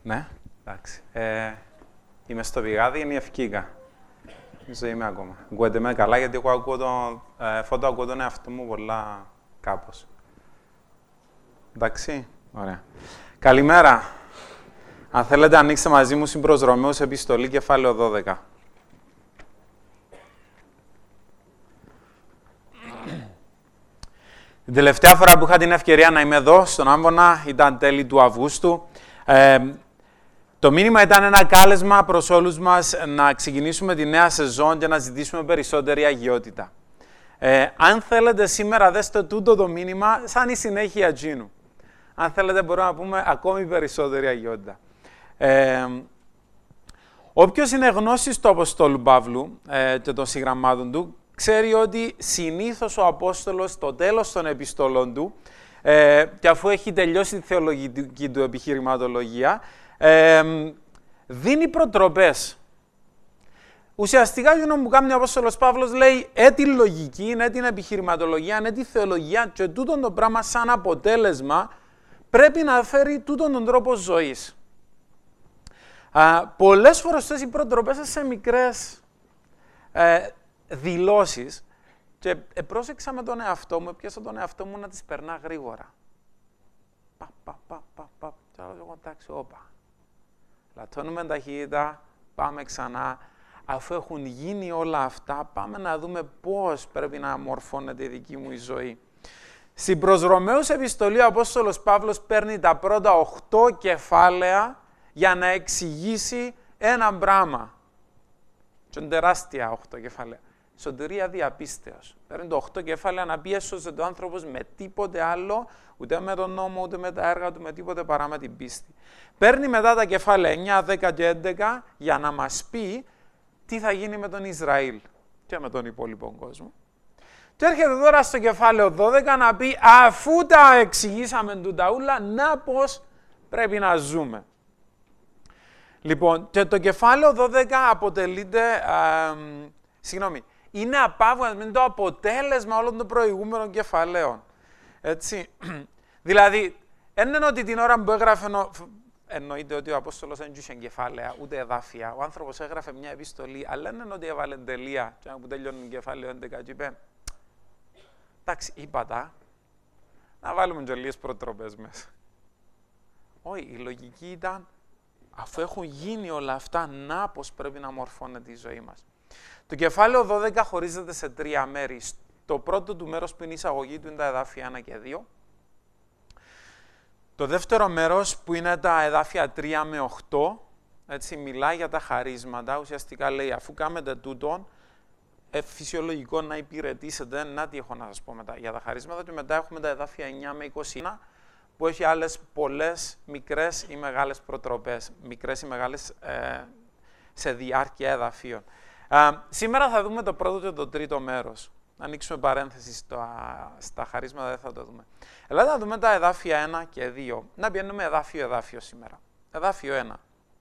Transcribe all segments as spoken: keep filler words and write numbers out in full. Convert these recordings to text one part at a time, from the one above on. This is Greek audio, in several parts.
Ναι, εντάξει. Ε, είμαι στο πηγάδι, είναι η Ευκήκα. Νομίζω είμαι ακόμα. Ακούγεται με καλά, γιατί εγώ ακούω τον, ε, φώτο ακούω τον εαυτό μου πολλά κάπως. Εντάξει, ωραία. Καλημέρα. Αν θέλετε, ανοίξτε μαζί μου στην προς Ρωμαίους επιστολή, κεφάλαιο δώδεκα. Την τελευταία φορά που είχα την ευκαιρία να είμαι εδώ, στον Άμβονα, ήταν τέλη του Αυγούστου. Ε, το μήνυμα ήταν ένα κάλεσμα προς όλους μας να ξεκινήσουμε τη νέα σεζόν και να ζητήσουμε περισσότερη αγιότητα. Ε, αν θέλετε σήμερα, δέστε τούτο το μήνυμα σαν η συνέχεια τζίνου. Αν θέλετε, μπορούμε να πούμε ακόμη περισσότερη αγιότητα. Ε, όποιος είναι γνώστης του Αποστόλου Παύλου ε, και των συγγραμμάτων του, ξέρει ότι συνήθως ο Απόστολος στο τέλος των επιστολών του, ε, και αφού έχει τελειώσει τη θεολογική του επιχειρηματολογία, ε, δίνει προτροπές. Ουσιαστικά, για να μου κάνει ο Απόστολος Παύλος, λέει ε τη λογική, ναι την επιχειρηματολογία, ναι τη θεολογία και τούτον το πράγμα σαν αποτέλεσμα πρέπει να φέρει τούτον τον τρόπο ζωής. Α, πολλές φορές αυτές οι προτροπές σε μικρές ε, δηλώσεις και ε, πρόσεξα με τον εαυτό μου, έπιασα τον εαυτό μου να τις περνά γρήγορα. Πα, πα, πα, πα, πα, και άλλο εγώ, εντάξει, όπα. Λατώνουμε ταχύτητα, πάμε ξανά. Αφού έχουν γίνει όλα αυτά, πάμε να δούμε πώς πρέπει να μορφώνεται η δική μου η ζωή. Στην προς Ρωμαίους επιστολή, ο Απόστολος Παύλος παίρνει τα πρώτα οχτώ κεφάλαια για να εξηγήσει ένα πράγμα. Και είναι τεράστια οχτώ κεφάλαια. Σωτηρία διαπίστεως. Παίρνει το οχτώ κεφάλαια να πει έσωσε το άνθρωπος με τίποτε άλλο, ούτε με τον νόμο, ούτε με τα έργα του, με τίποτε παρά με την πίστη. Παίρνει μετά τα κεφάλαια εννιά, δέκα και έντεκα για να μας πει τι θα γίνει με τον Ισραήλ και με τον υπόλοιπο κόσμο. Και έρχεται τώρα στο κεφάλαιο δώδεκα να πει, αφού τα εξηγήσαμε τούτα ούλα, να πώς πρέπει να ζούμε. Λοιπόν, και το κεφάλαιο δώδεκα αποτελείται, α, συγγνώμη, είναι απάβγασμα, είναι το αποτέλεσμα όλων των προηγούμενων κεφαλαίων. Έτσι. Δηλαδή, δεν είναι ότι την ώρα που έγραφε, εννοείται ότι ο Απόστολος δεν είχε κεφάλαια, ούτε εδάφια. Ο άνθρωπος έγραφε μια επιστολή, αλλά δεν είναι ότι έβαλε τελεία, και που τελειώνει κεφάλαιο έντεκα και είπε, εντάξει, είπα τα, να βάλουμε και λίγες προτροπές μέσα. Όχι, η λογική ήταν, αφού έχουν γίνει όλα αυτά, να πώς πρέπει να μορφώνεται η ζωή μας. Το κεφάλαιο δώδεκα χωρίζεται σε τρία μέρη. Το πρώτο του μέρος που είναι η εισαγωγή του είναι τα εδάφια ένα και δύο. Το δεύτερο μέρος που είναι τα εδάφια τρία με οκτώ, έτσι, μιλάει για τα χαρίσματα. Ουσιαστικά λέει, αφού κάνετε τούτον, ε, φυσιολογικό να υπηρετήσετε, να τι έχω να σας πω μετά για τα χαρίσματα, και μετά έχουμε τα εδάφια εννιά με είκοσι ένα, που έχει άλλες πολλές μικρές ή μεγάλες προτροπές, μικρές ή μεγάλες ε, σε διάρκεια εδαφείων. Ε, σήμερα θα δούμε το πρώτο και το τρίτο μέρος. Να ανοίξουμε παρένθεση στα, στα χαρίσματα, δεν θα το δούμε. Ελάτε να δούμε τα εδάφια ένα και δύο. Να πιένουμε εδάφιο-εδάφιο σήμερα. Εδάφιο ένα.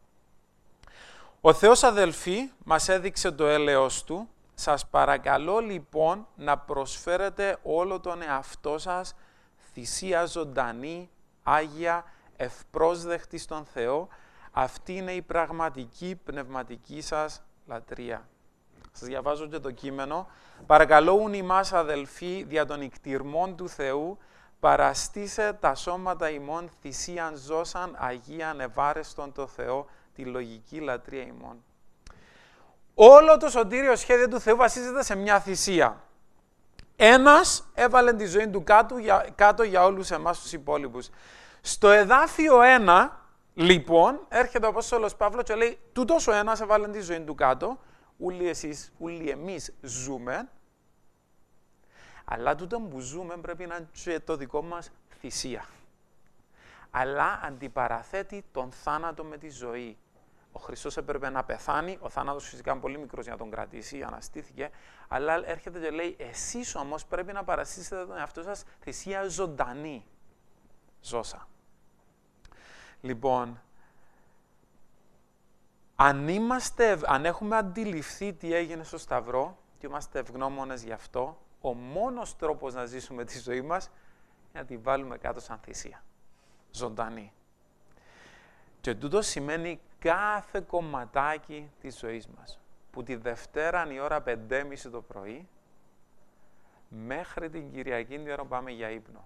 Ο Θεός, αδελφοί, μας έδειξε το έλεος Του. Σας παρακαλώ λοιπόν να προσφέρετε όλο τον εαυτό σας θυσία ζωντανή, άγια, ευπρόσδεκτη στον Θεό. Αυτή είναι η πραγματική πνευματική σας λατρεία. Σας διαβάζω και το κείμενο. Παρακαλώ ουν ημάς αδελφοί δια των ικτυρμών του Θεού, παραστήσε τα σώματα ημών θυσίαν ζώσαν αγίαν ευάρεστον το Θεό, τη λογική λατρεία ημών. Όλο το σωτήριο σχέδιο του Θεού βασίζεται σε μια θυσία. Ένας έβαλε τη ζωή του κάτω για, κάτω για όλους εμάς τους υπόλοιπους. Στο εδάφιο ένα, λοιπόν, έρχεται ο Απόστολος Παύλος και λέει, τούτος ο ένας έβαλε τη ζωή του κάτω, ούλοι εσείς, ούλοι εμείς ζούμε, αλλά τούτο που ζούμε πρέπει να είναι και το δικό μας θυσία. Αλλά αντιπαραθέτει τον θάνατο με τη ζωή. Ο Χριστός έπρεπε να πεθάνει, ο θάνατος φυσικά είναι πολύ μικρός για να τον κρατήσει, αναστήθηκε, αλλά έρχεται και λέει, εσείς όμως πρέπει να παραστήσετε τον εαυτό σας θυσία ζωντανή. Ζώσα. Λοιπόν, αν, είμαστε, αν έχουμε αντιληφθεί τι έγινε στο Σταυρό και είμαστε ευγνώμονες γι' αυτό, ο μόνος τρόπος να ζήσουμε τη ζωή μας είναι να τη βάλουμε κάτω σαν θυσία. Ζωντανή. Και τούτο σημαίνει κάθε κομματάκι της ζωής μας. Που τη Δευτέρα η ώρα πέντε και μισή το πρωί, μέχρι την Κυριακή την ώρα πάμε για ύπνο.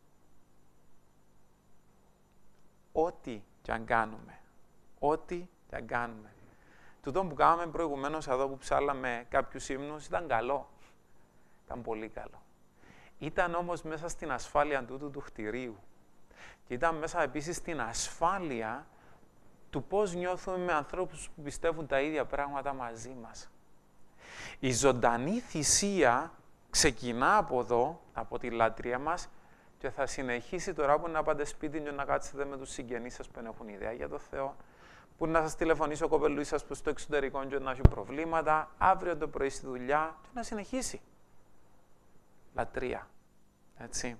Ό,τι κι αν κάνουμε. Ό,τι κι αν κάνουμε. Τούτο που κάναμε προηγουμένως εδώ που ψάλαμε κάποιους ύμνους ήταν καλό. Ήταν πολύ καλό. Ήταν όμως μέσα στην ασφάλεια τούτου του κτηρίου. Και ήταν μέσα επίσης στην ασφάλεια του πώς νιώθουμε με ανθρώπους που πιστεύουν τα ίδια πράγματα μαζί μας. Η ζωντανή θυσία ξεκινά από εδώ, από τη λατρεία μας, και θα συνεχίσει τώρα που να πάτε σπίτι και να κάτσετε με τους συγγενείς σας που δεν έχουν ιδέα για το Θεό, που να σας τηλεφωνήσει ο κοπελούης σας που στο εξωτερικό και να έχει προβλήματα, αύριο το πρωί στη δουλειά και να συνεχίσει. Λατρεία. Έτσι.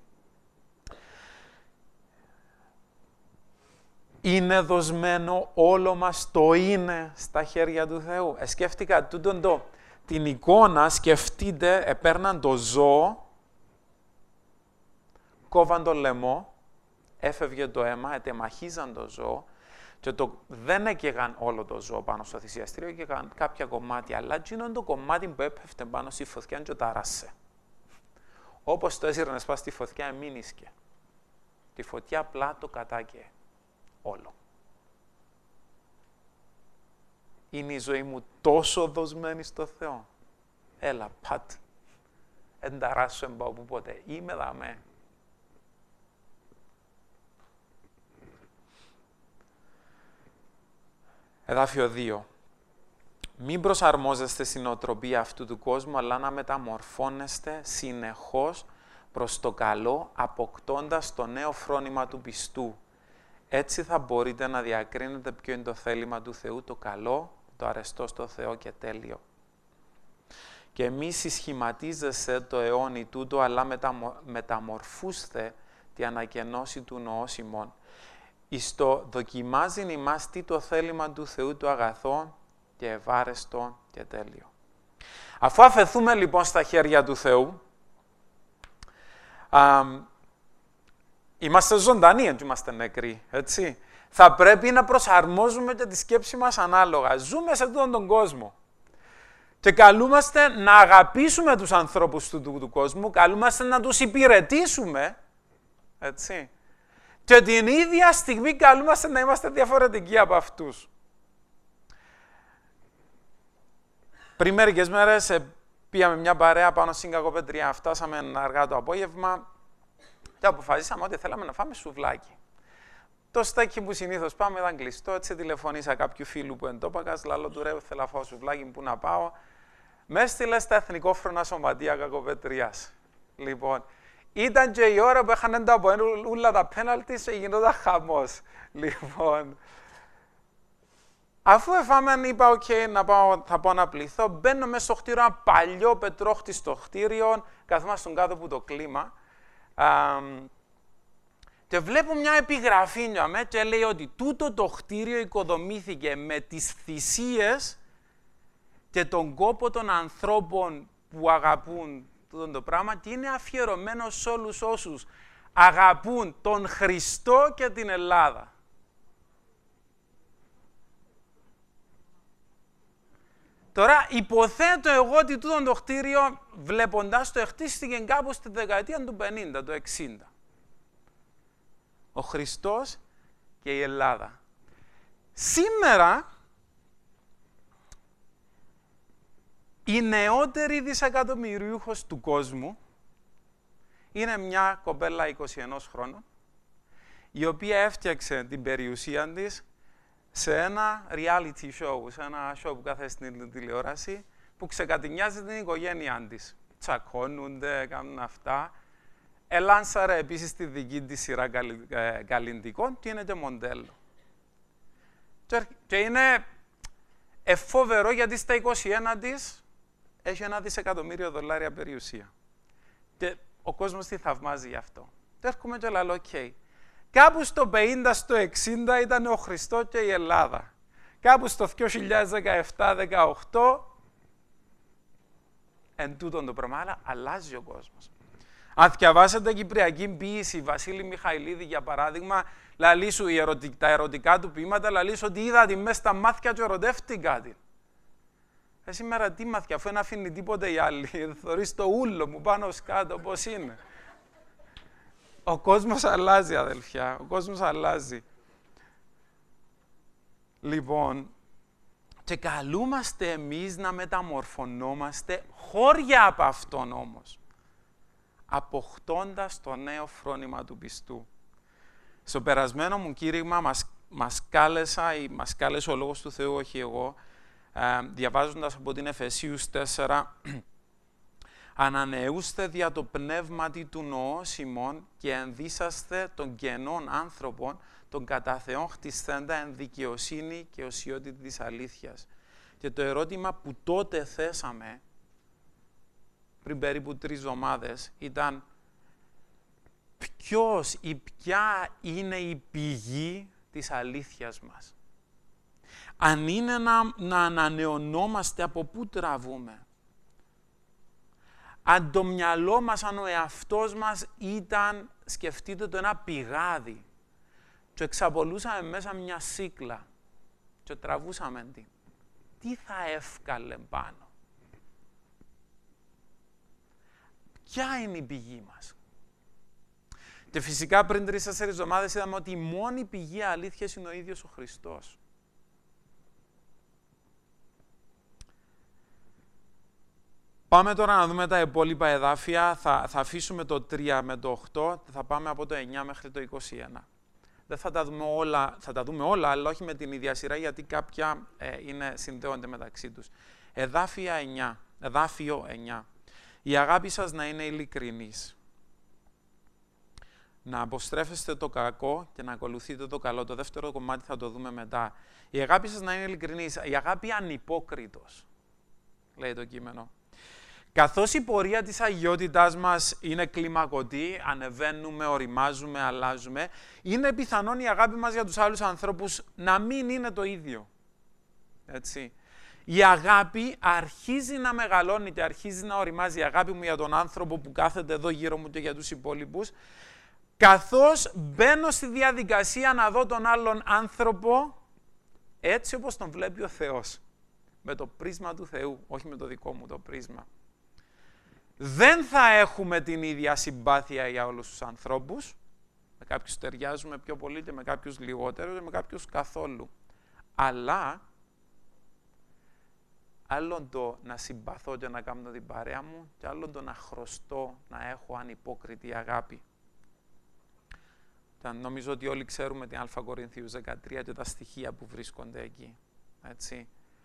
Είναι δοσμένο όλο μας το είναι στα χέρια του Θεού. Ε, σκέφτηκα τούτον το, την εικόνα, σκεφτείτε, επέρναν το ζώο, κόβαν το λαιμό, έφευγε το αίμα, ετεμαχίζαν το ζώο και το, δεν έκαιγαν όλο το ζώο πάνω στο θυσιαστήριο, έκαιγαν κάποια κομμάτια, αλλά εκείνο το κομμάτι που έπεφτε πάνω στη φωτιά και τάρασε. Όπως το έσυρνες πας στη φωτιά, εμείνισκε. Τη φωτιά απλά το κατάκαιε όλο. Είναι η ζωή μου τόσο δοσμένη στο Θεό. Έλα, πατ. Εν ταράσω εν πάω που ποτέ. Είμαι δαμέ. Εδάφιο δύο. Μην προσαρμόζεστε στην οτροπία αυτού του κόσμου, αλλά να μεταμορφώνεστε συνεχώς προς το καλό, αποκτώντας το νέο φρόνημα του πιστού. Έτσι θα μπορείτε να διακρίνετε ποιο είναι το θέλημα του Θεού, το καλό, το αρεστό στο Θεό και τέλειο. Και μη συσχηματίζεστε το αιώνι τούτο, αλλά μεταμο... μεταμορφούστε τη ανακαινώση του νοός ημών. Εις το δοκιμάζειν ημάς τι το θέλημα του Θεού το αγαθό και ευάρεστο και τέλειο. Αφού αφαιθούμε λοιπόν στα χέρια του Θεού, α, είμαστε ζωντανοί, δεν είμαστε νεκροί, έτσι. Θα πρέπει να προσαρμόζουμε και τη σκέψη μας ανάλογα. Ζούμε σε αυτόν τον κόσμο. Και καλούμαστε να αγαπήσουμε τους ανθρώπους του, του, του κόσμου, καλούμαστε να τους υπηρετήσουμε, έτσι. Και την ίδια στιγμή καλούμαστε να είμαστε διαφορετικοί από αυτούς. Πριν μερικές μέρες πήγαμε μια παρέα πάνω στην Κακοπετριά, φτάσαμε αργά το απόγευμα και αποφασίσαμε ότι θέλαμε να φάμε σουβλάκι. Το στέκι που συνήθως πάμε ήταν κλειστό, έτσι τηλεφωνήσα κάποιου φίλου που εντόπακας, λαλό του ρε, θέλω να φάω σουβλάκι, πού να πάω. Με έστειλε στα Εθνικόφρονα Σωματεία Κακοπετριάς. Λοιπόν, ήταν και η ώρα που είχαν τα από όλα τα πέναλτι και γινόταν χαμός. Λοιπόν, αφού εφάμε, είπα, οκ, okay, να πάω, θα πάω να πληθώ, μπαίνω μέσα στο κτίριο, ένα παλιό πετρόχτιστο κτίριο, καθόμαστε κάτω από το κλίμα, α, και βλέπω μια επιγραφή με, και λέει ότι τούτο το κτίριο οικοδομήθηκε με τις θυσίες και τον κόπο των ανθρώπων που αγαπούν τούτο το πράγμα και είναι αφιερωμένο σε όλους όσους αγαπούν τον Χριστό και την Ελλάδα. Τώρα, υποθέτω εγώ ότι τούτο το κτίριο, βλέποντας το, χτίστηκε κάπου στη δεκαετία του πενήντα, του εξήντα. Ο Χριστός και η Ελλάδα. Σήμερα, η νεότερη δισεκατομμυριούχος του κόσμου είναι μια κοπέλα είκοσι ενός χρόνων, η οποία έφτιαξε την περιουσία της σε ένα reality show, σε ένα show που κάθεται στην τηλεόραση, που ξεκατηνιάζει την οικογένειά της. Τσακώνονται, κάνουν αυτά. Ελάνσαρε επίσης τη δική της σειρά καλλιντικών και είναι και μοντέλο. Και είναι εφοβερό γιατί στα είκοσι ένα της έχει ένα δισεκατομμύριο δολάρια περιουσία. Και ο κόσμος τη θαυμάζει γι' αυτό. Και έρχομαι και λέω, οκ. Okay. Κάπου στο πενήντα, στο εξήντα ήταν ο Χριστός και η Ελλάδα. Κάπου στο δύο χιλιάδες δεκαεπτά δεκαοκτώ εν τούτον το πράγμα, αλλά αλλάζει ο κόσμος. Αν διαβάσετε κυπριακή ποίηση, Βασίλη Μιχαηλίδη για παράδειγμα, Λαλεί σου ερωτι... τα ερωτικά του ποίηματα, λαλεί σου ότι είδα τη μέσα στα μάτια και ερωτεύτηκα την. Ε, σήμερα τι μάτια, αφού δεν αφήνει τίποτε οι άλλοι. Θωρείς το ούλο μου πάνω κάτω, πώς είναι. Ο κόσμος αλλάζει, αδελφιά. Ο κόσμος αλλάζει. Λοιπόν, και καλούμαστε εμείς να μεταμορφωνόμαστε χώρια από αυτόν όμως, αποκτώντας το νέο φρόνημα του πιστού. Στο περασμένο μου κήρυγμα μας, μας κάλεσα ή μας κάλεσε ο Λόγος του Θεού, όχι εγώ, ε, διαβάζοντας από την Εφεσίους τέσσερα, «Ανανεούστε δια το πνεύματι του νοός ημών και ενδύσαστε των κενών άνθρωπων, των κατά Θεόν χτισθέντα εν δικαιοσύνη και οσιότητα της αλήθειας». Και το ερώτημα που τότε θέσαμε, πριν περίπου τρεις εβδομάδες, ήταν ποιος ή ποια είναι η πηγή της αλήθειας μας. Αν είναι να, να ανανεωνόμαστε, από πού τραβούμε. Αν το μυαλό μας, αν ο εαυτός μας ήταν, σκεφτείτε το, ένα πηγάδι και εξαπολούσαμε μέσα μια σύκλα και τραβούσαμε την. Τι θα εύκαλε πάνω. Ποια είναι η πηγή μας. Και φυσικά πριν τρεις-τέσσερις εβδομάδες είδαμε ότι η μόνη πηγή αλήθειας είναι ο ίδιος ο Χριστός. Πάμε τώρα να δούμε τα υπόλοιπα εδάφια. Θα, θα αφήσουμε το τρία με το οκτώ, θα πάμε από το εννιά μέχρι το είκοσι ένα. Δεν θα τα δούμε όλα, θα τα δούμε όλα, αλλά όχι με την ίδια σειρά, γιατί κάποια ε, είναι, συνδέονται μεταξύ τους. Εδάφια εννιά, εδάφιο εννιά. Η αγάπη σας να είναι ειλικρινής. Να αποστρέφεστε το κακό και να ακολουθείτε το καλό. Το δεύτερο κομμάτι θα το δούμε μετά. Η αγάπη σας να είναι ειλικρινής. Η αγάπη ανυπόκριτος, λέει το κείμενο. Καθώς η πορεία της αγιότητάς μας είναι κλιμακωτή, ανεβαίνουμε, οριμάζουμε, αλλάζουμε, είναι πιθανόν η αγάπη μας για τους άλλους ανθρώπους να μην είναι το ίδιο. Έτσι. Η αγάπη αρχίζει να μεγαλώνει και αρχίζει να οριμάζει. Η αγάπη μου για τον άνθρωπο που κάθεται εδώ γύρω μου και για τους υπόλοιπους, καθώς μπαίνω στη διαδικασία να δω τον άλλον άνθρωπο έτσι όπως τον βλέπει ο Θεός. Με το πρίσμα του Θεού, όχι με το δικό μου το πρίσμα. Δεν θα έχουμε την ίδια συμπάθεια για όλους τους ανθρώπους. Με κάποιους ταιριάζουμε πιο πολύ και με κάποιους λιγότερο και με κάποιους καθόλου. Αλλά, άλλον το να συμπαθώ και να κάνω την παρέα μου και άλλον το να χρωστώ, να έχω ανυπόκριτη αγάπη. Και νομίζω ότι όλοι ξέρουμε την Α Κορινθίους δεκατρία και τα στοιχεία που βρίσκονται εκεί. Έτσι.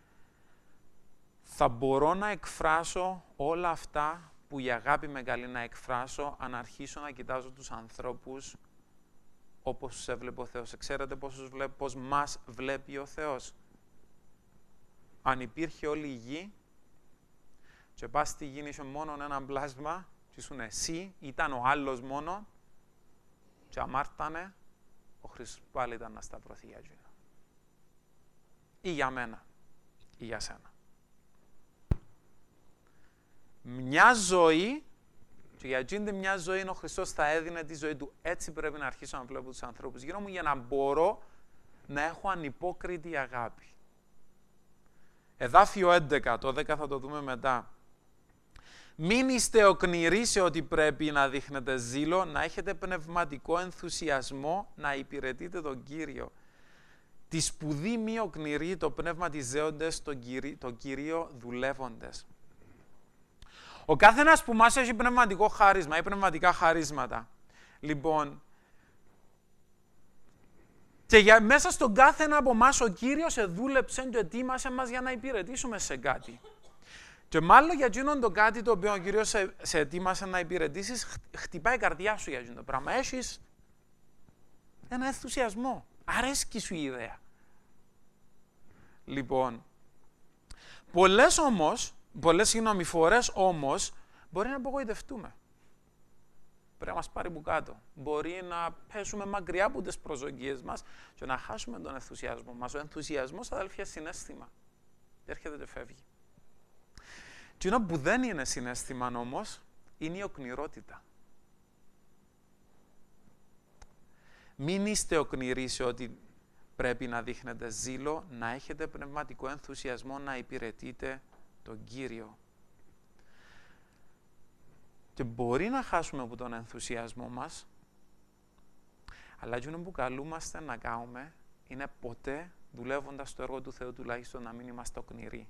Θα μπορώ να εκφράσω όλα αυτά που η αγάπη με καλεί να εκφράσω, αν αρχίσω να κοιτάζω τους ανθρώπους όπως τους έβλεπε ο Θεός. Ξέρετε πώς, βλέπ, πώς μας βλέπει ο Θεός. Αν υπήρχε όλη η γη και πας στη γη είσαι μόνο ένα πλάσμα και ήσουν εσύ, ήταν ο άλλος μόνο και αμάρτανε, ο Χριστός πάλι ήταν να σταυρωθεί για εκείνο. Ή για μένα, ή για σένα. Μια ζωή, και για εκείνη μια ζωή ο Χριστός θα έδινε τη ζωή του. Έτσι πρέπει να αρχίσω να βλέπω τους ανθρώπους γύρω μου για να μπορώ να έχω ανυπόκριτη αγάπη. Εδάφιο έντεκα, το δέκα θα το δούμε μετά. Μην είστε οκνηροί σε ότι πρέπει να δείχνετε ζήλο, να έχετε πνευματικό ενθουσιασμό, να υπηρετείτε τον Κύριο. Τη σπουδή μη οκνηροί, το πνεύμα της ζέοντες, τον Κύριο, τον Κύριο δουλεύοντες. Ο καθένας που μας έχει πνευματικό χάρισμα ή πνευματικά χαρίσματα. Λοιπόν, και για, μέσα στον κάθε ένα από εμάς ο Κύριος εδούλεψε και ετοίμασε μας για να υπηρετήσουμε σε κάτι. Και μάλλον για εκείνον το κάτι το οποίο ο Κύριος σε, σε ετοίμασε να υπηρετήσεις, χτυπάει η καρδιά σου για εκείνο το πράγμα. Έχεις ένα ενθουσιασμό. Αρέσκει σου η ιδέα. Λοιπόν, πολλές όμως, πολλές συγγνώμη φορές όμως, μπορεί να απογοητευτούμε. Πρέπει να μας πάρει που κάτω. Μπορεί να πέσουμε μακριά από τις προσδοκίες μας και να χάσουμε τον ενθουσιασμό μας. Ο ενθουσιασμός, αδελφιά, συναίσθημα. Έρχεται και φεύγει. Και εκείνο που δεν είναι συναίσθημα όμως, είναι η οκνηρότητα. Μην είστε οκνηροί σε ότι πρέπει να δείχνετε ζήλο, να έχετε πνευματικό ενθουσιασμό, να υπηρετείτε τον Κύριο. Και μπορεί να χάσουμε από τον ενθουσιασμό μας, αλλά εκείνο που καλούμαστε να κάνουμε είναι ποτέ, δουλεύοντας στο έργο του Θεού, τουλάχιστον να μην είμαστε οκνηροί.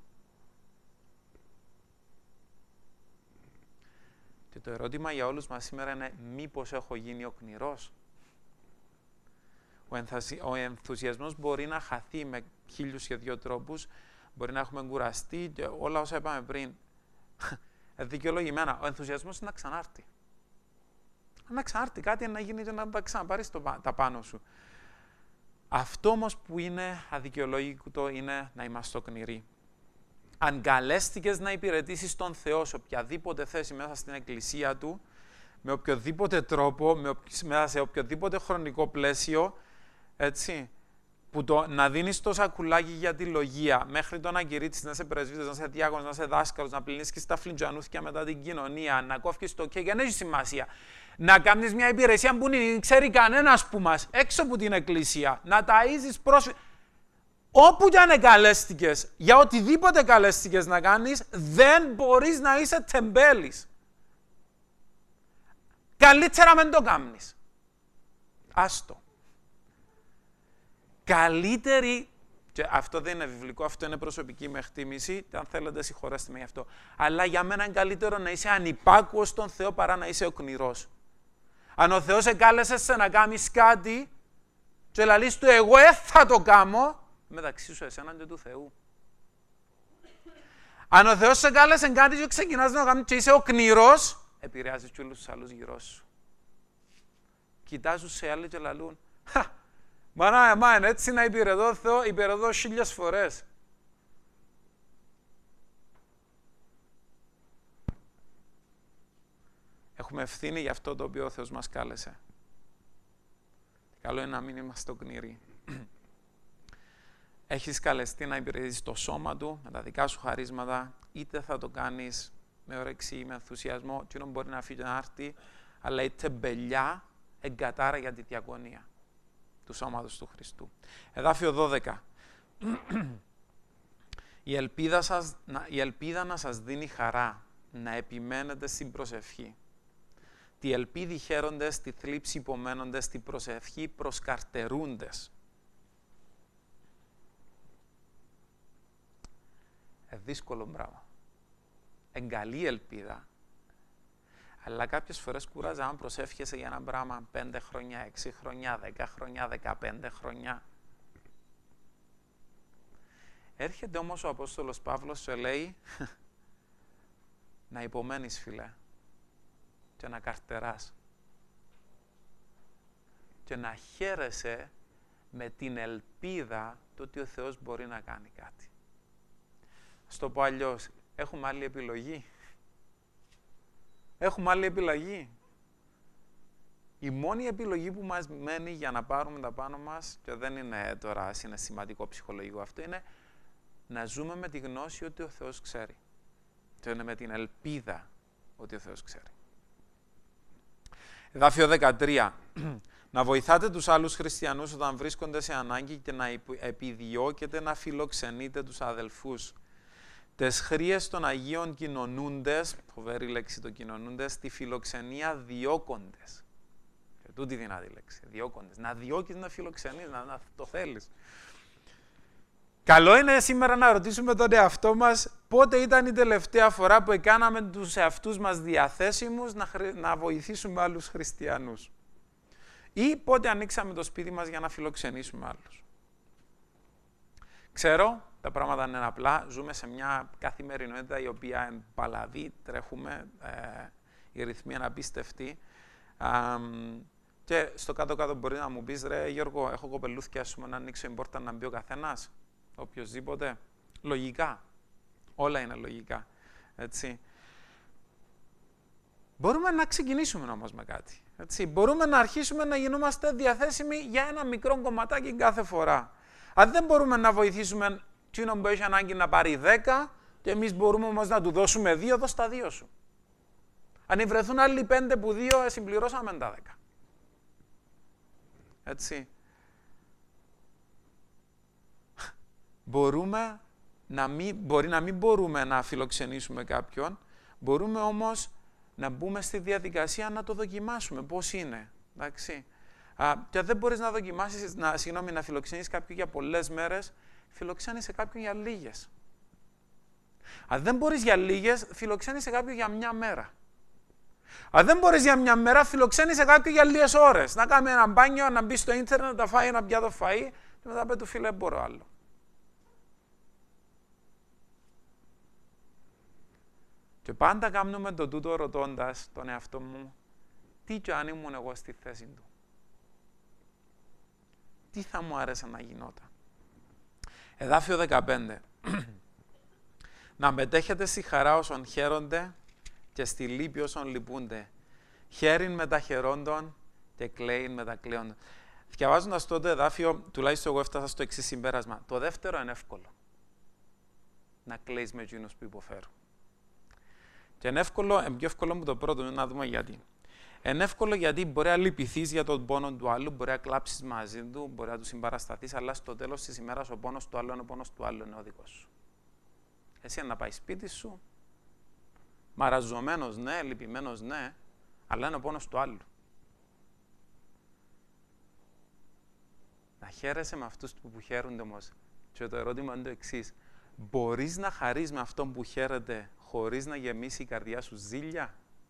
Και το ερώτημα για όλους μας σήμερα είναι μήπως έχω γίνει οκνηρός. Ο, ενθασι... ο ενθουσιασμός μπορεί να χαθεί με χίλιους και δύο τρόπους, μπορεί να έχουμε κουραστεί και όλα όσα είπαμε πριν. Δικαιολογημένα, ο ενθουσιασμός είναι να ξανάρθει. Να ξανάρθει κάτι, να γίνει και να τα ξαναπάρεις το, τα πάνω σου. Αυτό όμως που είναι αδικαιολόγητο είναι να είμαστε οκνηροί. Αν καλέστηκες να υπηρετήσεις τον Θεό σε οποιαδήποτε θέση μέσα στην εκκλησία Του, με οποιοδήποτε τρόπο, με, μέσα σε οποιοδήποτε χρονικό πλαίσιο, έτσι, που το, να δίνεις το σακουλάκι για τη λογία, μέχρι το να κηρύττεις, να είσαι πρεσβύτερος, να είσαι διάκονος, να είσαι δάσκαλος, να πλυνίσκεις τα φλιτζανούθια μετά την κοινωνία, να κόφεις το κέικ, δεν έχει σημασία. Να κάνεις μια υπηρεσία που δεν ξέρει κανένας που μας, έξω από την εκκλησία, να ταΐζεις πρόσφυγες. Όπου κι αν εκαλέστηκες, για οτιδήποτε καλέστηκες να κάνεις, δεν μπορείς να είσαι τεμπέλης. Καλύτερα μην το κάνεις. Άστο. Καλύτερη, και αυτό δεν είναι βιβλικό, αυτό είναι προσωπική με εκτίμηση, αν θέλετε συγχωρέστε με γι' αυτό, αλλά για μένα είναι καλύτερο να είσαι ανυπάκουος στον Θεό παρά να είσαι οκνηρός. Αν ο Θεός εκάλεσε σε να κάνεις κάτι και λαλείς του εγώ ε, θα το κάνω, μεταξύ σου εσένα και του Θεού. Αν ο Θεός σε κάλεσε κάτι και ξεκινάς να το κάνεις και είσαι οκνηρός, επηρεάζεις και όλους τους άλλους γύρω σου. Κοιτάζουν σε άλλοι και λαλούν, μα να εμά έτσι να υπηρετώ Θεό, υπηρετώ χίλιες φορές. Έχουμε ευθύνη για αυτό το οποίο ο Θεός μας κάλεσε. Καλό είναι να μην είμαστε οκνηροί. Έχεις καλεστεί να υπηρετήσεις το σώμα Του, με τα δικά σου χαρίσματα, είτε θα το κάνεις με όρεξη ή με ενθουσιασμό, εκείνο μπορεί να φύγει να έρθει, αλλά είτε μπελιά εγκατάρα για τη διακονία του σώματος του Χριστού. Εδάφιο δώδεκα. η, ελπίδα σας, η ελπίδα να σας δίνει χαρά, να επιμένετε στην προσευχή. Τι ελπίδη χαίροντες, τη θλίψη υπομένοντες, τη προσευχή προσκαρτερούντες. Ε, δύσκολο πράγμα. Εγκαλή ελπίδα. Αλλά κάποιες φορές κουράζει αν προσεύχεσαι για ένα πράγμα πέντε χρόνια, έξι χρόνια, δέκα χρόνια, δεκαπέντε χρόνια. Έρχεται όμως ο Απόστολος Παύλος και λέει να υπομένεις φίλε και να καρτεράς και να χαίρεσαι με την ελπίδα το ότι ο Θεός μπορεί να κάνει κάτι. Στο πω αλλιώς, έχουμε άλλη επιλογή. Έχουμε άλλη επιλογή. Η μόνη επιλογή που μας μένει για να πάρουμε τα πάνω μας, και δεν είναι τώρα συναισθηματικό ψυχολογικό αυτό, είναι να ζούμε με τη γνώση ότι ο Θεός ξέρει. Και είναι με την ελπίδα ότι ο Θεός ξέρει. Εδάφιο δεκατρία. Να βοηθάτε τους άλλους χριστιανούς όταν βρίσκονται σε ανάγκη και να επιδιώκετε να φιλοξενείτε τους αδελφούς. Τες χρίες των Αγίων κοινωνούντες, φοβερή λέξη το κοινωνούντες, τη φιλοξενία διώκοντες. Και τούτη δυνατή λέξη, διώκοντες. Να διώκεις, να φιλοξενείς, να, να το θέλεις. Καλό είναι σήμερα να ρωτήσουμε τον εαυτό μας πότε ήταν η τελευταία φορά που έκαναμε τους εαυτούς μας διαθέσιμους να, να βοηθήσουμε άλλους χριστιανούς. Ή πότε ανοίξαμε το σπίτι μας για να φιλοξενήσουμε άλλους. Ξέρω, τα πράγματα είναι απλά, ζούμε σε μια καθημερινότητα η οποία είναι παλαβή, τρέχουμε, ε, η ρυθμή είναι απίστευτη. Ε, και στο κάτω-κάτω μπορεί να μου πεις, ρε Γιώργο, έχω κοπελούθια σου να ανοίξω η πόρτα να μπει ο καθένας, οποιοσδήποτε. Λογικά. Όλα είναι λογικά. Έτσι. Μπορούμε να ξεκινήσουμε όμως με κάτι. Έτσι. Μπορούμε να αρχίσουμε να γινόμαστε διαθέσιμοι για ένα μικρό κομματάκι κάθε φορά. Αν δεν μπορούμε να βοηθήσουμε εκείνον που έχει ανάγκη να πάρει δέκα και εμείς μπορούμε όμως να του δώσουμε δύο, δώσ' τα δύο σου. Αν βρεθούν άλλοι πέντε που δύο, συμπληρώσαμε τα δέκα. έτσι. Μπορούμε να μην, μπορεί να μην μπορούμε να φιλοξενήσουμε κάποιον, μπορούμε όμως να μπούμε στη διαδικασία να το δοκιμάσουμε, πώς είναι, εντάξει. Α, και δεν μπορείς να δοκιμάσεις, να, συγγνώμη, να φιλοξενείς κάποιον για πολλές μέρες, φιλοξένησε κάποιον για λίγες. Αν δεν μπορείς για λίγες, φιλοξένησε κάποιον για μια μέρα. Αν δεν μπορείς για μια μέρα, φιλοξένησε κάποιον για λίγες ώρες. Να κάνει ένα μπάνιο, να μπει στο ίντερνετ, να τα φάει ένα πιάτο φαΐ και μετά πει του φίλε, μπορώ άλλο. Και πάντα κάνουμε το τούτο ρωτώντας τον εαυτό μου, τι κι αν ήμουν εγώ στη θέση του. Τι θα μου άρεσε να γινόταν. Εδάφιο δεκαπέντε. Να μετέχετε στη χαρά όσων χαίρονται και στη λύπη όσων λυπούνται. Χαίρειν με τα χαιρόντων και κλαίειν με τα κλαίοντων. Διαβάζοντας το εδάφιο, τουλάχιστον εγώ έφτασα στο εξής συμπέρασμα. Το δεύτερο είναι εύκολο. Να κλαίεις με εκείνους που υποφέρουν. Και είναι εύκολο, είναι πιο εύκολο μου το πρώτο, να δούμε γιατί. Είναι εύκολο γιατί μπορεί να λυπηθείς για τον πόνο του άλλου, μπορεί να κλάψεις μαζί του, μπορεί να του συμπαρασταθείς, αλλά στο τέλος της ημέρας ο πόνος του άλλου είναι ο πόνος του άλλου, είναι ο δικός σου. Εσύ να πάει σπίτι σου, μαραζωμένος ναι, λυπημένος ναι, αλλά είναι ο πόνος του άλλου. Να χαίρεσαι με αυτούς που χαίρονται όμως. Και το ερώτημα είναι το εξής. Μπορείς να χαρείς με αυτόν που χαίρεται χωρίς να γεμίσει η καρδιά σου ζήλια?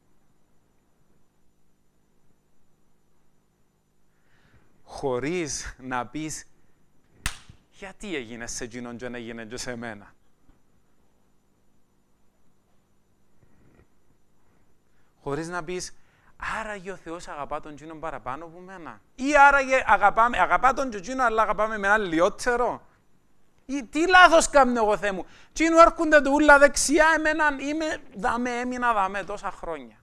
Χωρίς να πεις γιατί έγινε σε εκείνον και να έγινε και σε μένα. Χωρίς να πεις άραγε ο Θεός αγαπά τον εκείνον παραπάνω από μένα. Ή άραγε αγαπάμε, αγαπά τον εκείνον αλλά αγαπάμε με ένα λιότερο. Ή τι λάθος κάνω εγώ, Θεέ μου. Εκείνου έρχονται του ούλα δεξιά, εμένα είμαι δαμέ, έμεινα δαμέ τόσα χρόνια.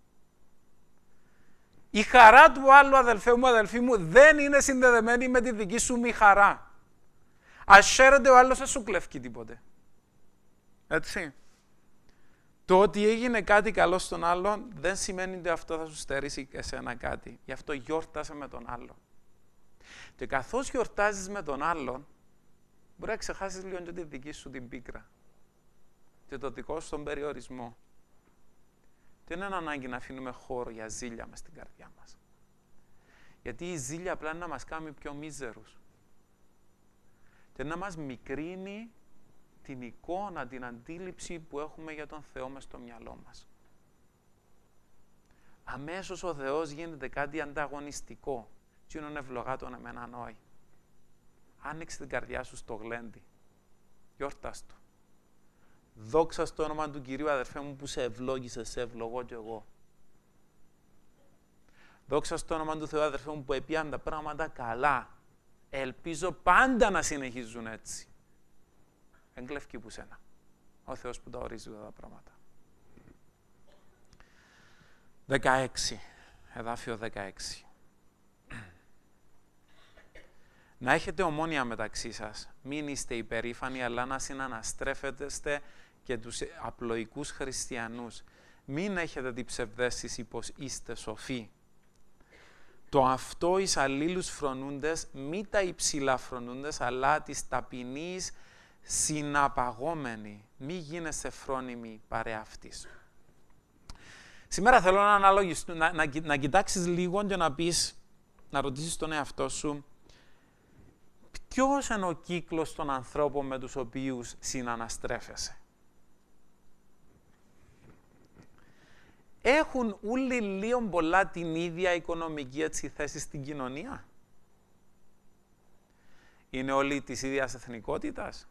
Η χαρά του άλλου αδελφέ μου, αδελφή μου, δεν είναι συνδεδεμένη με τη δική σου μη χαρά. Ας χαίρεται ο άλλος, δεν σου κλέφκει τίποτε. Έτσι. Το ότι έγινε κάτι καλό στον άλλον δεν σημαίνει ότι αυτό θα σου στερήσει εσένα κάτι. Γι' αυτό γιόρτασε με τον άλλον. Και καθώς γιορτάζεις με τον άλλον, μπορεί να ξεχάσεις λίγο και τη δική σου την πίκρα και το δικό σου τον περιορισμό. Δεν είναι ανάγκη να αφήνουμε χώρο για ζήλια μες στην καρδιά μας. Γιατί η ζήλια απλά είναι να μας κάνει πιο μίζερους. Και να μας μικρύνει την εικόνα, την αντίληψη που έχουμε για τον Θεό μες στο μυαλό μας. Αμέσως ο Θεός γίνεται κάτι ανταγωνιστικό. Τι είναι ευλογά τον εμένα όχι. Άνοιξε την καρδιά σου στο γλέντι. Γιόρτας του. Δόξα στο όνομα του Κυρίου, αδερφέ μου, που σε ευλόγησε, σε ευλογώ κι εγώ. Δόξα στο όνομα του Θεού, αδερφέ μου, που επίαν τα πράγματα καλά. Ελπίζω πάντα να συνεχίζουν έτσι. Εγκλευκεί που σένα. Ο Θεός που τα ορίζει αυτά τα πράγματα. δεκαέξι. Εδάφιο δεκαέξι. Να έχετε ομόνοια μεταξύ σας. Μην είστε υπερήφανοι, αλλά να συναναστρέφετε και τους απλοϊκούς χριστιανούς. Μην έχετε την ψευδαίσθηση πως είστε σοφοί. Το αυτό εις αλλήλους φρονούντες, μη τα υψηλά φρονούντες, αλλά της ταπεινής συναπαγόμενοι. Μη γίνεσαι φρόνιμοι παρέα αυτής. Σήμερα θέλω να αναλογιστούν, να, να, να κοιτάξεις λίγο και να πεις, να ρωτήσεις τον εαυτό σου, ποιος είναι ο κύκλος των ανθρώπων με τους οποίους συναναστρέφεσαι. Έχουν όλοι λίγο πολλά την ίδια οικονομική έτσι, θέση στην κοινωνία. Είναι όλοι της ίδιας εθνικότητας.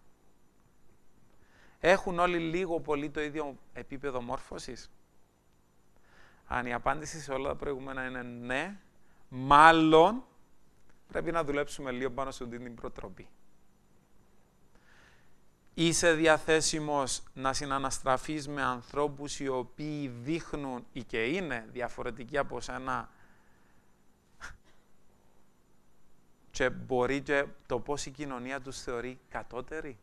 Έχουν όλοι λίγο πολύ το ίδιο επίπεδο μόρφωσης. Αν η απάντηση σε όλα τα προηγούμενα είναι ναι, μάλλον πρέπει να δουλέψουμε λίγο πάνω σε αυτή την προτροπή. Είσαι διαθέσιμος να συναναστραφείς με ανθρώπους οι οποίοι δείχνουν ή και είναι διαφορετικοί από σένα και μπορεί και το πώς η κοινωνία τους θεωρεί κατώτερη.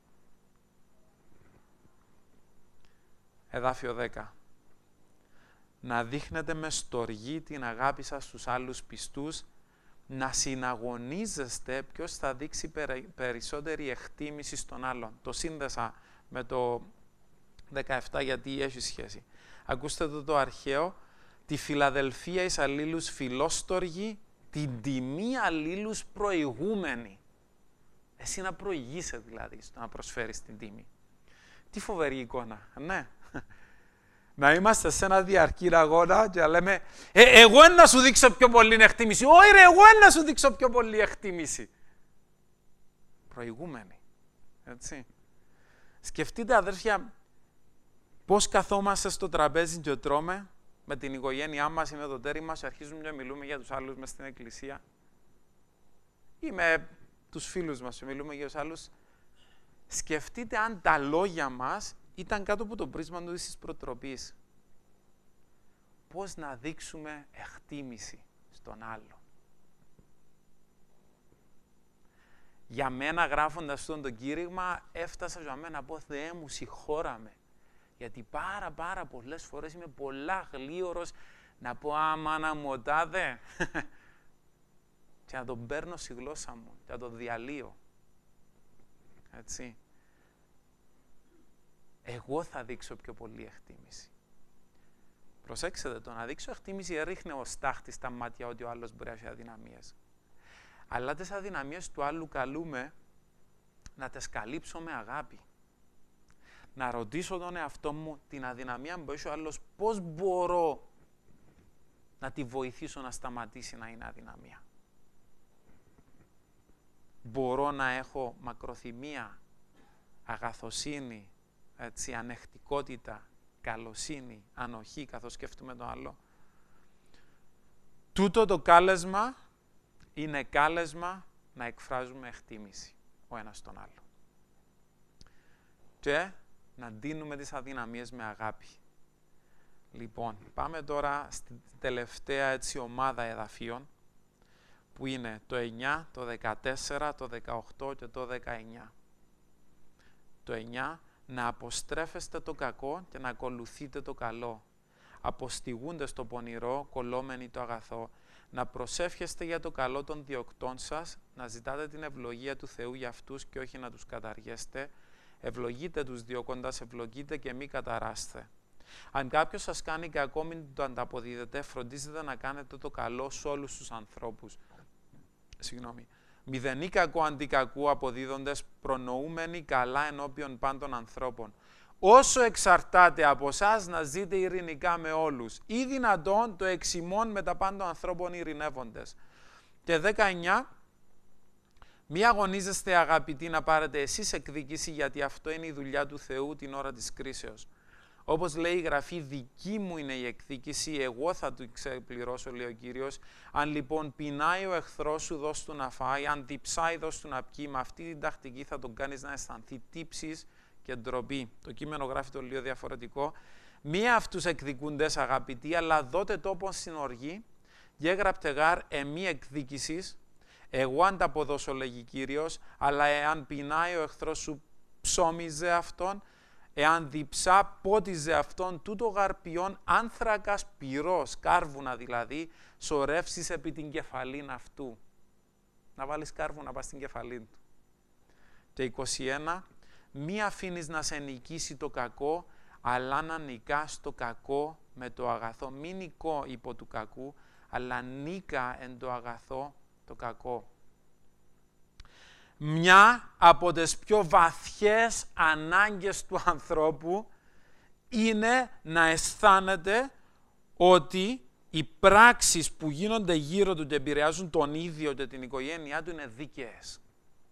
Εδάφιο δέκα. να δείχνετε με στοργή την αγάπη σας στους άλλους πιστούς, να συναγωνίζεστε ποιος θα δείξει περισσότερη εκτίμηση στον άλλον. Το σύνδεσα με το δεκαεπτά γιατί έχει σχέση. Ακούστε το το αρχαίο, τη φιλαδελφία εις αλλήλους φιλόστοργη, την τιμή αλλήλους προηγούμενη. Εσύ να προηγείσαι δηλαδή στο να προσφέρεις την τίμη. Τι φοβερή εικόνα, ναι. Να είμαστε σε ένα διαρκή αγώνα και να λέμε ε, εγώ να σου δείξω πιο πολύ εκτίμηση. Όχι ρε, εγώ να σου δείξω πιο πολύ εκτίμηση. Προηγούμενη. Έτσι. Σκεφτείτε αδέρφια πώς καθόμαστε στο τραπέζι και τρώμε με την οικογένειά μας ή με το τέρι μας και αρχίζουμε να μιλούμε για τους άλλους μες στην εκκλησία ή με τους φίλους μας και μιλούμε για τους άλλους. Σκεφτείτε αν τα λόγια μας ήταν κάτω από το πρίσμα του της προτροπής. Πώς να δείξουμε εκτίμηση στον άλλο. Για μένα γράφοντας αυτό το κήρυγμα έφτασα για μένα να πω Θεέ μου συγχώραμε. Γιατί πάρα πάρα πολλές φορές είμαι πολλά γλίωρος να πω άμα να μου οτάδε και να τον παίρνω στη γλώσσα μου και να τον διαλύω. Έτσι. Εγώ θα δείξω πιο πολύ εκτίμηση. Προσέξτε το, να δείξω εκτίμηση ρίχνει ο στάχτη στα μάτια ότι ο άλλος μπορεί να έχει αδυναμίες. Αλλά τις αδυναμίες του άλλου καλούμε να τις καλύψω με αγάπη. Να ρωτήσω τον εαυτό μου την αδυναμία που έχει ο άλλος, πώς μπορώ να τη βοηθήσω να σταματήσει να είναι αδυναμία. Μπορώ να έχω μακροθυμία, αγαθοσύνη, έτσι, ανεχτικότητα, καλοσύνη, ανοχή, καθώς σκέφτομαι το άλλο. Τούτο το κάλεσμα είναι κάλεσμα να εκφράζουμε εκτίμηση ο ένας στον άλλο. Και να ντύνουμε τις αδυναμίες με αγάπη. Λοιπόν, πάμε τώρα στην τελευταία έτσι, ομάδα εδαφίων, που είναι το εννιά, το δεκατέσσερα, το δεκαοκτώ και το δεκαεννιά. Το εννιά, να αποστρέφεστε το κακό και να ακολουθείτε το καλό. Αποστηγούντες το πονηρό, κολλόμενοι το αγαθό. Να προσεύχεστε για το καλό των διοκτών σας, να ζητάτε την ευλογία του Θεού για αυτούς και όχι να τους καταργέστε. Ευλογείτε τους διώκοντας, ευλογείτε και μη καταράστε. Αν κάποιος σας κάνει κακό, μην το ανταποδίδετε, φροντίζετε να κάνετε το καλό σε όλους τους ανθρώπους. Συγγνώμη. Μηδενή κακό αντί κακού αποδίδοντες, προνοούμενοι καλά ενώπιον πάντων ανθρώπων. Όσο εξαρτάται από εσάς να ζείτε ειρηνικά με όλους, ή δυνατόν το εξημών με τα πάντων ανθρώπων ειρηνεύοντες. Και δεκαεννιά, μη αγωνίζεστε αγαπητοί να πάρετε εσείς εκδίκηση, γιατί αυτό είναι η δουλειά του Θεού την ώρα της κρίσεως. Όπως λέει η Γραφή, δική μου είναι η εκδίκηση, εγώ θα του ξεπληρώσω, λέει ο Κύριος. Αν λοιπόν πεινάει ο εχθρός σου, δώσ' του να φάει, αν διψάει, δώσ' του να πιει. Με αυτή την τακτική θα τον κάνεις να αισθανθεί τύψεις και ντροπή. Το κείμενο γράφει το λίγο διαφορετικό. Μία αυτούς εκδικούντες αγαπητοί, αλλά δότε τόπον στην οργή, γέγραπτε γάρ εμή εκδίκησης, εγώ ανταποδώσω, λέγει Κύριος, αλλά εάν πεινάει ο εχθρός σου, ψώμιζε αυτόν, εάν διψά, πότιζε αυτόν, τούτο γαρπιόν άνθρακας πυρός, κάρβουνα δηλαδή, σωρεύσεις επί την κεφαλήν αυτού. Να βάλεις κάρβουνα πας στην κεφαλήν του. Και είκοσι ένα, μη αφήνεις να σε νικήσει το κακό, αλλά να νικάς το κακό με το αγαθό. Μη νικώ υπό του κακού, αλλά νίκα εν το αγαθό το κακό. Μια από τις πιο βαθιές ανάγκες του ανθρώπου είναι να αισθάνεται ότι οι πράξεις που γίνονται γύρω του και επηρεάζουν τον ίδιο και την οικογένειά του είναι δίκαιες.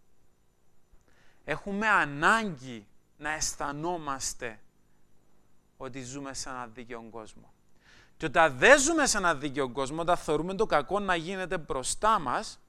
Έχουμε ανάγκη να αισθανόμαστε ότι ζούμε σε έναν δίκαιο κόσμο. Και όταν δεν ζούμε σε έναν δίκαιο κόσμο, όταν θεωρούμε το κακό να γίνεται μπροστά μας,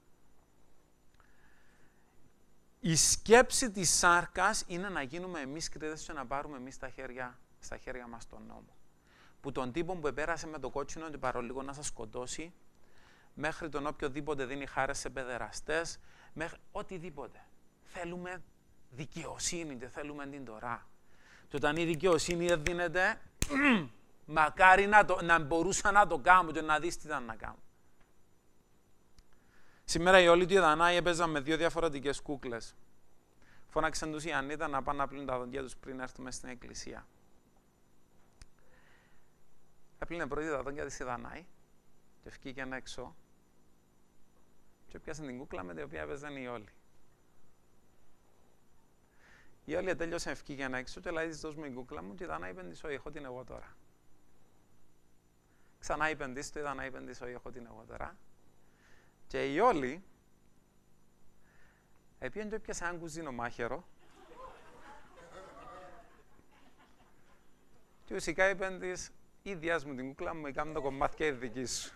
η σκέψη της σάρκας είναι να γίνουμε εμείς κριτές και να πάρουμε εμείς στα χέρια, στα χέρια μας τον νόμο. Που τον τύπο που επέρασε με το κότσινο και παρολίγο να σας σκοτώσει, μέχρι τον οποιοδήποτε δίνει χάρες σε παιδεραστές, μέχρι οτιδήποτε. Θέλουμε δικαιοσύνη και θέλουμε την Τωρά. Και όταν η δικαιοσύνη δεν δίνεται, Μακάρι να, το, να μπορούσα να το κάνω και να δεις τι ήταν να κάνω. Σήμερα η όλη του η Δανάη έπαιζαν με δύο διαφορετικές κούκλες. Φώναξαν τους η Ανίτα να πάνε να πλύνουν τα δόντια τους πριν έρθουμε στην εκκλησία. Έπλυνε πρώτη τα δόντια της η Δανάη και βγήκε έξω και πιάσε την κούκλα με την οποία έπαιζαν οι όλοι. Η όλη τέλειωσε, βγήκε έξω και λέει της δώσ' μου η κούκλα μου και η Δανάη είπε της, όχι, έχω την εγώ τώρα. Ξανά είπε της, το η Δανάη είπε της, όχι, έχω την εγώ τώρα. Και η όλη έπιανε και έπιασε έναν κουζίνο μάχαιρο και ουσικά είπε της, ή διάς μου την κούκλα μου, ή κάνω το κομμάτι και η δική σου.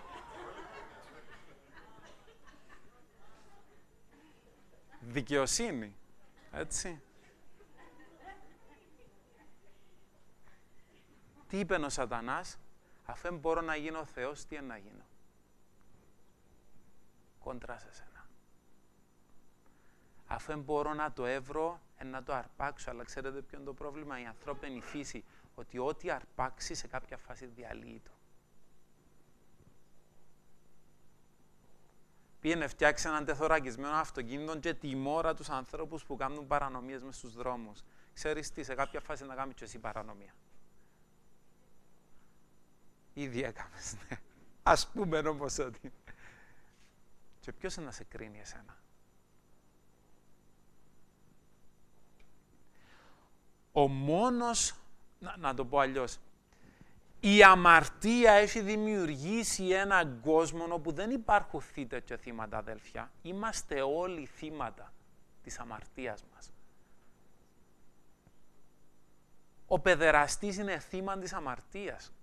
Δικαιοσύνη, έτσι. Τι είπε ο Σατανάς, αφού δεν μπορώ να γίνω Θεός, τι είναι να γίνω. Κόντρα σε σένα. Αφού δεν μπορώ να το έβρω, να το αρπάξω, αλλά ξέρετε ποιο είναι το πρόβλημα, η ανθρώπινη φύση, ότι ό,τι αρπάξει σε κάποια φάση διαλύει το. Πήγαινε φτιάξει έναν τεθωρακισμένο αυτοκίνητο και τιμώρα τους ανθρώπους που κάνουν παρανομίες μες στους δρόμους. Ξέρεις τι, σε κάποια φάση να κάνεις και εσύ παρανομία. Ήδη έκαμες, ναι. Ας πούμε όμως ότι. Και ποιος είναι να σε κρίνει εσένα. Ο μόνος, να, να το πω αλλιώς, η αμαρτία έχει δημιουργήσει έναν κόσμο όπου δεν υπάρχουν θύτες και θύματα, αδέλφια. Είμαστε όλοι θύματα της αμαρτίας μας. Ο παιδεραστής είναι θύμα της αμαρτίας.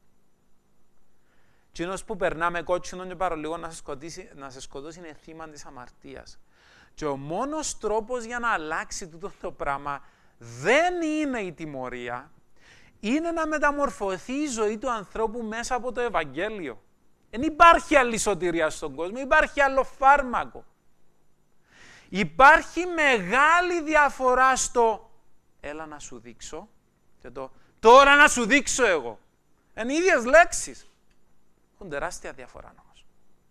Κοινός που περνά με κότσινο και παρολίγο να σε, σκοτήσει, να σε σκοτώσει είναι θύμα της αμαρτίας. Και ο μόνος τρόπος για να αλλάξει τούτο το πράγμα δεν είναι η τιμωρία, είναι να μεταμορφωθεί η ζωή του ανθρώπου μέσα από το Ευαγγέλιο. Δεν υπάρχει άλλη σωτηρία στον κόσμο, υπάρχει άλλο φάρμακο. Υπάρχει μεγάλη διαφορά στο έλα να σου δείξω και το τώρα να σου δείξω εγώ. Είναι οι ίδιες λέξεις. Έχουν τεράστια διαφορά όμως.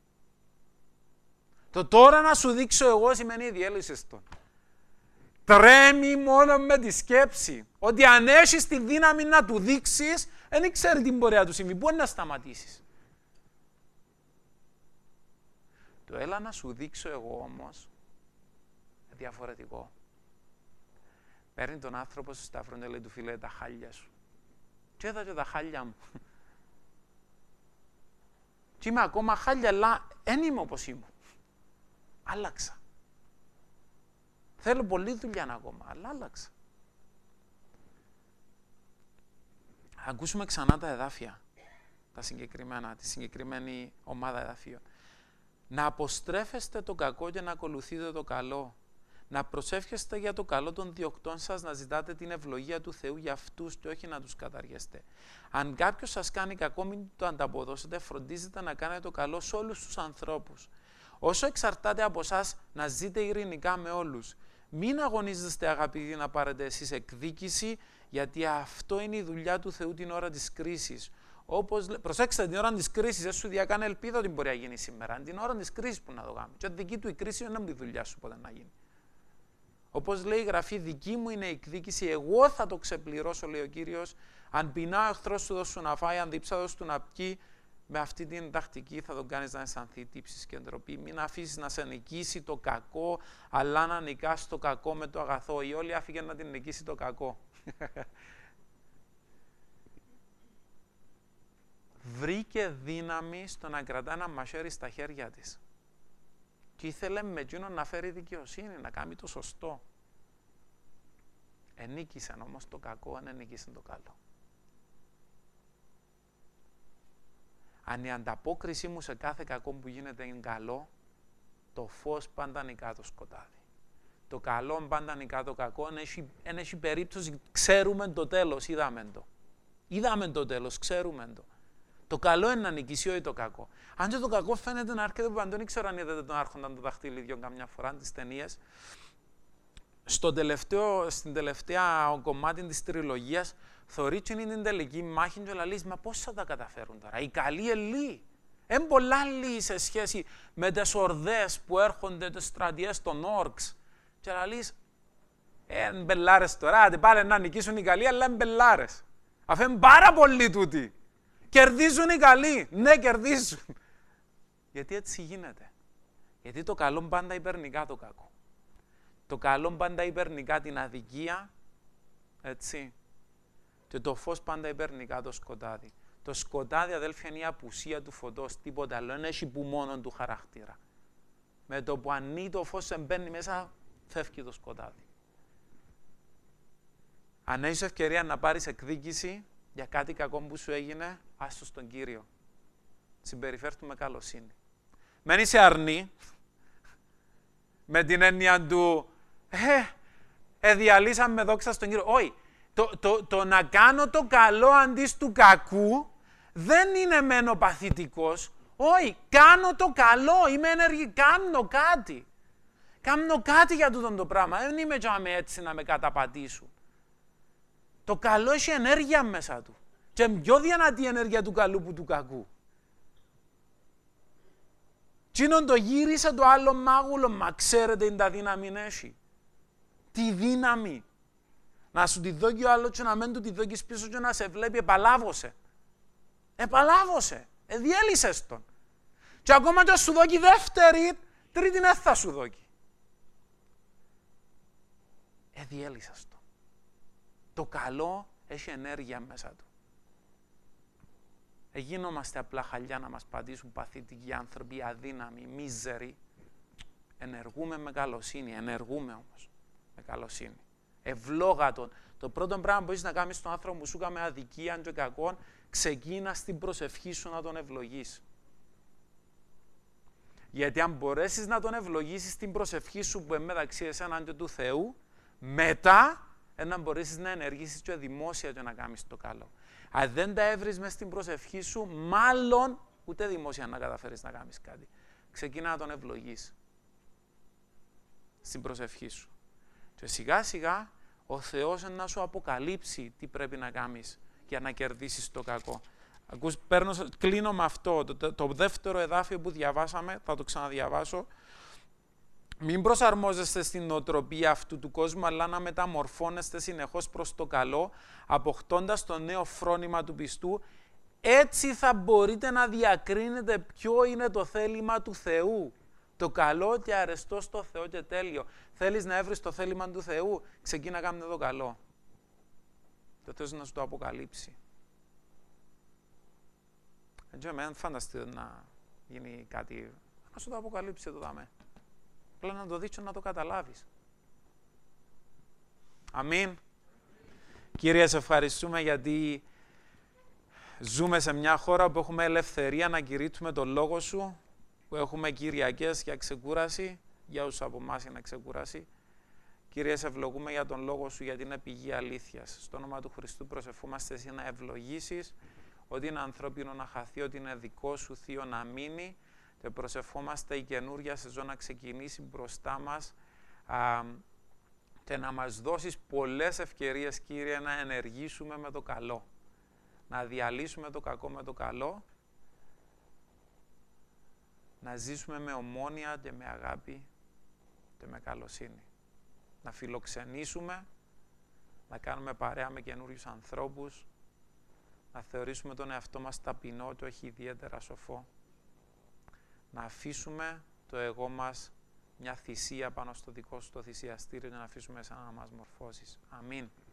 Το τώρα να σου δείξω εγώ σημαίνει διέλυσες τον. Τρέμει μόνο με τη σκέψη ότι αν έχεις τη δύναμη να του δείξεις, δεν ξέρει τι μπορεί να του συμβεί. Μπορεί να σταματήσεις. Το έλα να σου δείξω εγώ όμως, διαφορετικό. Παίρνει τον άνθρωπο στο σταυρό και λέει του φίλε τα χάλια σου. Και είδα και τα χάλια μου. Και είμαι ακόμα χάλια, αλλά δεν είμαι όπως ήμουν. Άλλαξα. Θέλω πολλή δουλειά ακόμα, αλλά άλλαξα. Ακούσουμε ξανά τα εδάφια, τα συγκεκριμένα, τη συγκεκριμένη ομάδα εδαφίων. Να αποστρέφεστε το κακό και να ακολουθείτε το καλό. Να προσεύχεστε για το καλό των διοκτών σας, να ζητάτε την ευλογία του Θεού για αυτούς και όχι να τους καταργέστε. Αν κάποιος σας κάνει κακό, μην το ανταποδώσετε, φροντίζετε να κάνετε το καλό σε όλους τους ανθρώπους. Όσο εξαρτάται από εσάς, να ζείτε ειρηνικά με όλους. Μην αγωνίζεστε αγαπητοί να πάρετε εσείς εκδίκηση, γιατί αυτό είναι η δουλειά του Θεού την ώρα της κρίσης. Όπως, προσέξτε, την ώρα της κρίσης, δεν σου διακάνε ελπίδα ότι μπορεί να γίνει σήμερα. Την ώρα της κρίσης που να το κάνουμε. Και δική του η κρίση είναι η δουλειά σου ποτέ να γίνει. Όπως λέει η Γραφή, δική μου είναι η εκδίκηση, εγώ θα το ξεπληρώσω, λέει ο Κύριος. Αν πεινά ο εχθρός σου, δώσ' του να φάει, αν δίψα, δώσ' του να πιει. Με αυτή την τακτική θα τον κάνεις να αισθανθεί τύψης και ντροπή. Μην αφήσεις να σε νικήσει το κακό, αλλά να νικάς το κακό με το αγαθό. Η όλη άφηγε να την νικήσει το κακό. Βρήκε δύναμη στο να κρατά ένα μαχαίρι στα χέρια της. Και ήθελε με εκείνον να φέρει δικαιοσύνη, να κάνει το σωστό. Ενίκησαν όμως το κακό, αν ενίκησαν το καλό. Αν η ανταπόκρισή μου σε κάθε κακό που γίνεται είναι καλό, το φως πάντα νικά το σκοτάδι. Το καλό πάντα νικά το κακό, εν έχει περίπτωση, ξέρουμε το τέλος, είδαμε το. Είδαμε το τέλος, ξέρουμε το. Το καλό είναι να νικήσει, όχι το κακό. Αν και το κακό φαίνεται να έρχεται από παντού, δεν ξέρω αν είδατε τον Άρχοντα το δαχτυλίδιο καμιά φορά, τις ταινίες. στο τελευταίο, στην τελευταία κομμάτι της τριλογίας, θωρεί είναι την τελική μάχη και λαλείς, μα πώς θα τα καταφέρουν τώρα, οι καλοί ελί. Είναι πολλά λίγοι σε σχέση με τις ορδές που έρχονται, τις στρατιές των όρξ. Και λαλείς, ε, είναι μπελάρες τώρα, άντε πάλι να νικήσουν οι καλοί, αλλά είναι μπελάρες. Αφού είναι πάρα πολλοί τούτοι. Κερδίζουν οι καλοί, ναι κερδίζουν. Γιατί έτσι γίνεται. Γιατί το καλό πάντα υπερνικά το κακό. Το καλό πάντα υπερνικά την αδικία, έτσι. Και το φως πάντα υπερνικά το σκοτάδι. Το σκοτάδι, αδέλφια, είναι η απουσία του φωτός, τίποτα άλλο, δεν έχει που μόνο του χαρακτήρα. Με το που ανοίγει το φως, μπαίνει μέσα, φεύγει το σκοτάδι. Αν έχεις ευκαιρία να πάρεις εκδίκηση για κάτι κακό που σου έγινε, άστο στον Κύριο. Συμπεριφέρ' του με καλοσύνη. Μεν είσαι αρνή, με την έννοια του, ε, ε, διαλύσαμε δόξα στον Κύριο. Όχι, το, το, το να κάνω το καλό αντί του κακού, δεν είναι μένω παθητικός. Όχι, κάνω το καλό, είμαι ενεργή, κάνω κάτι. Κάνω κάτι για τούτο το πράγμα, δεν είμαι έτσι να με καταπατήσουν. Το καλό έχει ενέργεια μέσα του. Και πιο δυνατή η ενέργεια του καλού που του κακού. Τσίνον το γύρισε το άλλο μάγουλο, μα ξέρετε είναι τα δύναμη έχει. Τι δύναμη. Να σου τη δώσει ο άλλος και να μην του τη δώσεις πίσω και να σε βλέπει, επαλάβωσε. Επαλάβωσε. Εδιέλυσες τον. Και ακόμα και σου δώσει δεύτερη, τρίτη δεν θα σου δώσει. Εδιέλυσες τον. Το καλό έχει ενέργεια μέσα του. Εγίνομαστε απλά χαλιά να μας πατήσουν παθητικοί άνθρωποι, αδύναμοι, μίζεροι. Ενεργούμε με καλοσύνη, ενεργούμε όμως με καλοσύνη. Ευλόγατον. Το πρώτο πράγμα που μπορείς να κάνεις στον άνθρωπο που σου έκανε αδικία και κακόν, ξεκίνα στην προσευχή σου να τον ευλογείς. Γιατί αν μπορέσεις να τον ευλογήσεις στην προσευχή σου που είναι μεταξύ εσένα και του Θεού, μετά να μπορέσεις να ενεργήσεις και δημόσια και να κάνεις το καλό. Αν δεν τα έβρεις μες στην προσευχή σου, μάλλον ούτε δημόσια να καταφέρεις να κάνεις κάτι. Ξεκίνα να τον ευλογείς στην προσευχή σου. Και σιγά σιγά ο Θεός να σου αποκαλύψει τι πρέπει να κάνεις για να κερδίσεις το κακό. Ακούς, παίρνω, κλείνω με αυτό. Το, το, το δεύτερο εδάφιο που διαβάσαμε, θα το ξαναδιαβάσω. Μην προσαρμόζεστε στην νοοτροπία αυτού του κόσμου, αλλά να μεταμορφώνεστε συνεχώς προς το καλό, αποκτώντας το νέο φρόνημα του πιστού. Έτσι θα μπορείτε να διακρίνετε ποιο είναι το θέλημα του Θεού. Το καλό και αρεστό στο Θεό και τέλειο. Θέλεις να έβρεις το θέλημα του Θεού, ξεκίνα να κάνετε το καλό. Το Θεός να σου το αποκαλύψει. Έτσι, δεν φανταστείτε να γίνει κάτι, να σου το αποκαλύψει το δάμε. Απλά να το δεις και να το καταλάβεις. Αμήν. Κύριε, σε ευχαριστούμε γιατί ζούμε σε μια χώρα που έχουμε ελευθερία να κηρύττουμε τον Λόγο Σου, που έχουμε Κυριακές για ξεκούραση, για όσους από εμάς είναι ξεκούραση. Κύριε, σε ευλογούμε για τον Λόγο Σου, γιατί είναι πηγή αλήθειας. Στο όνομα του Χριστού προσευχόμαστε Εσύ να ευλογήσεις, ότι είναι ανθρώπινο να χαθεί, ότι είναι δικό Σου Θείο να μείνει, και προσευχόμαστε η καινούρια σεζόν να ξεκινήσει μπροστά μας α, και να μας δώσεις πολλές ευκαιρίες, Κύριε, να ενεργήσουμε με το καλό. Να διαλύσουμε το κακό με το καλό, να ζήσουμε με ομόνοια και με αγάπη και με καλοσύνη. Να φιλοξενήσουμε, να κάνουμε παρέα με καινούριους ανθρώπους, να θεωρήσουμε τον εαυτό μας ταπεινό και όχι ιδιαίτερα σοφό. Να αφήσουμε το εγώ μας μια θυσία πάνω στο δικό Σου το θυσιαστήριο και να αφήσουμε εσένα να μας μορφώσεις. Αμήν.